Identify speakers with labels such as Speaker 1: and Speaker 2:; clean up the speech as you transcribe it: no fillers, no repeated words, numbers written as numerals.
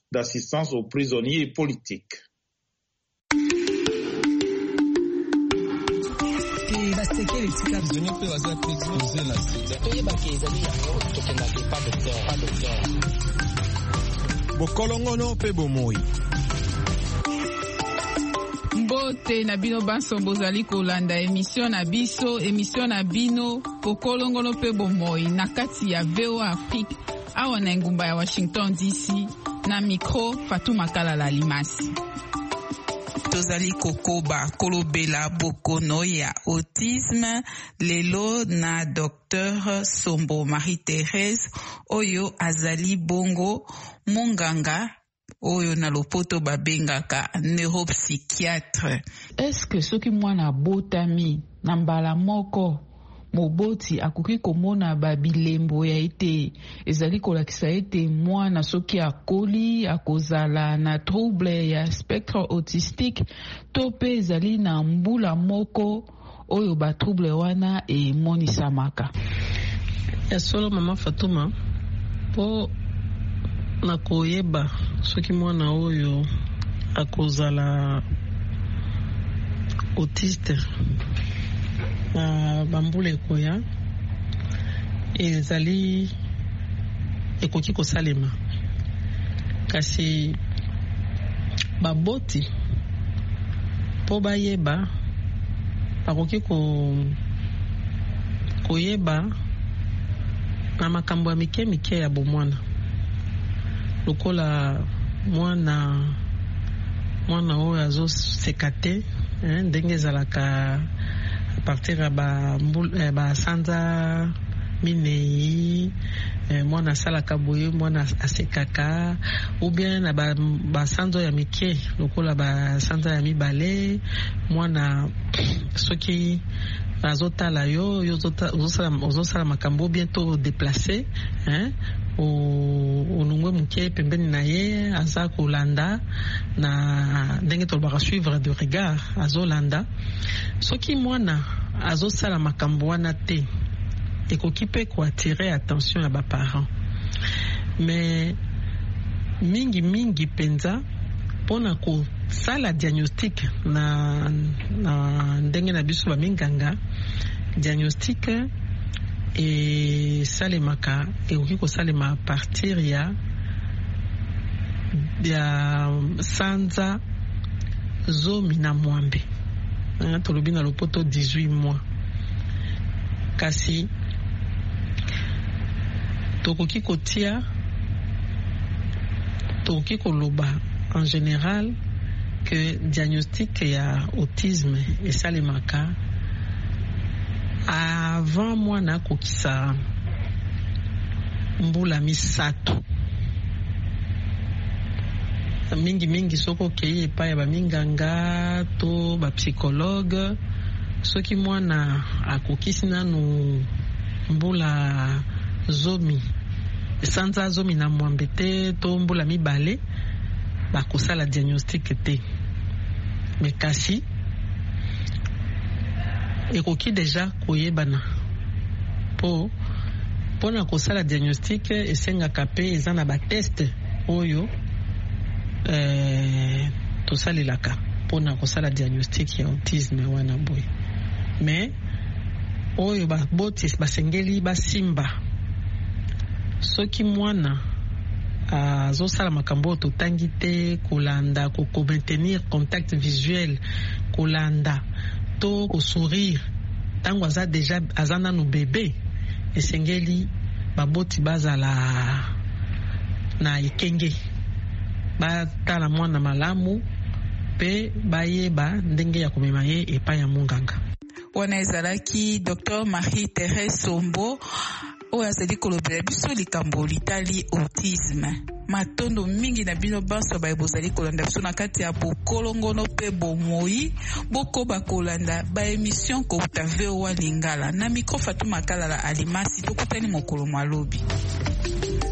Speaker 1: d'assistance aux prisonniers politiques.
Speaker 2: Bokolongono pe bomoi.
Speaker 3: Mbote na bino banso bozali kolanda émission na bino Bokolongono pe bomoi na kati ya VOA Afrique awa na ngumba ya Washington DC na micro Fatuma Kalala Alimasi. Tozali kokoba kolobela bokono ya autisme lelo na Dr Sombo Marie-Thérèse oyo azali bongo monganga oyo na lopoto babengaka neuropsychiatre. Est-ce que soki mwana botami na mbala moko moboti akoki komona babilembo ya ete ezali kolakisa ete mwana soki akoli akozala na trouble ya spectre autistique to pe ezali na mbula moko oyo ba trouble wana emonisamaka?
Speaker 4: Ya solo mama Fatuma po na koyeba soki mwana oyo akozala autiste na bambula ekoya ezali ekoki kosalema kasi baboti po bayeba bakoki koyeba na makambo ya mike ya bomwana lokola mwana oyo azoseka te ndenge ezalaka a partir ya basanza minei mwana asalaka boye mwana asekaka ou bien na basanza ya mike lokola basanza ya mibale mwana soki azotala yo ozosala makambo bientôt déplacé onungwe muke pembeni na ye aza kolanda na ndenge tolobaka suivre de regard azolanda soki mwana azosala makambo wana te ekoki pe koattirer attention ya baparent mais mingi penza mpona kosala diagnostic na ndenge na biso baminganga diagnostic esalemaka ekoki kosalema a partir ya sanza 10 tolobi na lopoto 18 mois kasi tokoki koloba en général que diagnostic ya autisme esalemaka avant mwana akokisa mbula misato mingi soko okei epai ya baminganga to bapsychologue soki mwana akokisi nanu mbula sanza 10 te to mbula mibale bakosala diagnostic te mais kasi ekoki deja koyebana mpona kosala diagnostic esengaka pe eza na bateste oyo tosalelaka mpona kosala diagnostic ya autisme wana boye mais oyo baboti basengeli basimba soki mwana azosala makambo oyo totangi te kolanda komaintenir contact visuel kolanda to kosourire tango aza nanu bebe esengeli baboti bazala na ekenge batala mwana malamu pe bayeba ndenge ya komema ye epai ya munganga.
Speaker 3: Wana ezalaki Dr Marie-Thérèse Sombo oyo azali kolobela biso likambo litali autisme. Matondo mingi na bino banso bozali kolanda biso na kati ya Bokolongono pe bomoi bokoba kolanda ba émission ko utavewa lingala na micro Fatuma Kalala Alimasi tokutani mokolo malobi.